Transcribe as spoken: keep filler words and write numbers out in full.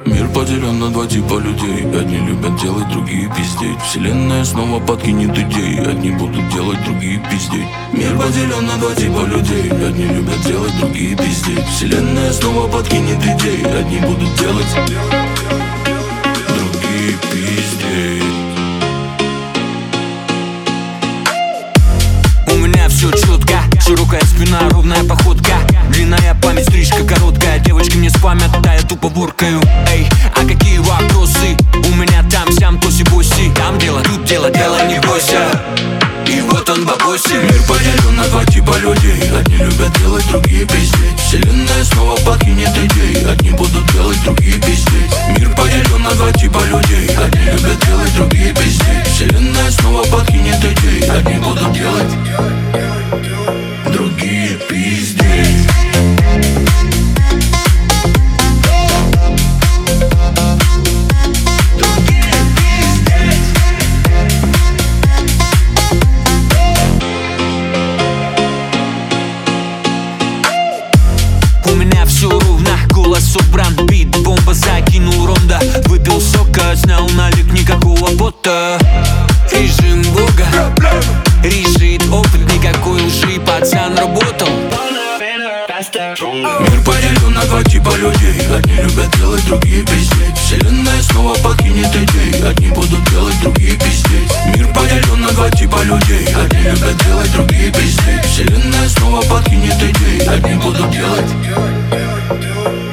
Мир поделен на два типа людей. Одни любят делать, другие пиздеть. Вселенная снова подкинет идей. Одни будут делать, другие пиздеть. Мир поделен на два типа людей. Одни любят делать, другие пиздеть. Вселенная снова подкинет идей. Одни будут делать, другие пиздеть. У меня все четко, широкая спина, ровная походка. Длинная память, стрижка короткая. Девочки мне спамят, да я тупо воркаю. Эй, а какие вопросы? У меня там, сям, тоси-боси. Там дело, тут дело, дело не бойся. И вот он бабоси. Мир поделен на два типа людей. Одни любят делать, другие пиздеть. Вселенная снова подкинет идей. Одни будут делать, другие пиздеть. Мир поделен на два типа людей. Одни любят делать, другие пиздеть. Вселенная снова подкинет идей. Одни будут делать, другие пиздеть. У меня все ровно, голос собран, бит, бомба закинул ронда. Выпил сока, снял налик, никакого пота. Режим бога, решит опыт, никакой лжи, пацан работал. Мир поделен на два типа людей. Одни любят делать, другие пиздеть. Вселенная снова подкинет идей. Одни будут делать, другие пиздеть. Мир поделен на два типа людей. Одни любят делать, другие пиздеть. Вселенная снова подкинет идей. Одни будут делать,